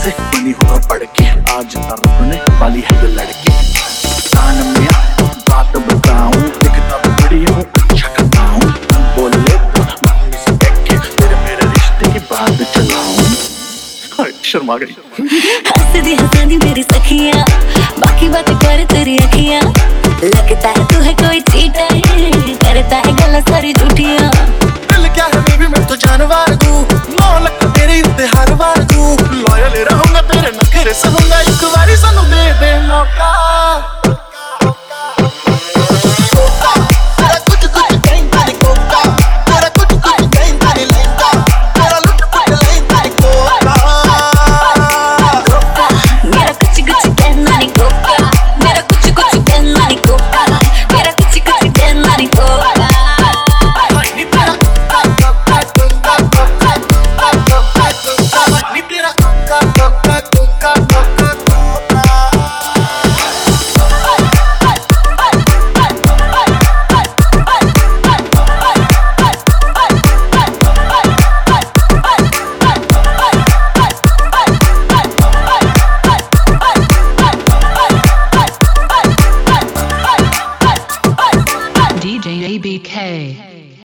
से बनी हुआ पड़ के आज तरफने वाली है ये लड़की। कान में बात बताऊं, दिखता भी बढ़िया हूँ, अच्छा करता हूँ। बोल ले तो मम्मी से कह के तेरे मेरे रिश्ते की बात चलाऊं। शर्मा गई। हंसदी मेरी सखियां, बाकी बातें करे तेरी अखियां। लगता है तू है कोई चीटर, करता है गलत सारी झूठियां। दिल क्या है बेबी मैं तो जानवर दूं, मौलक तेरे उत्ते हर बार दूं। लॉयल रहूंगा तेरे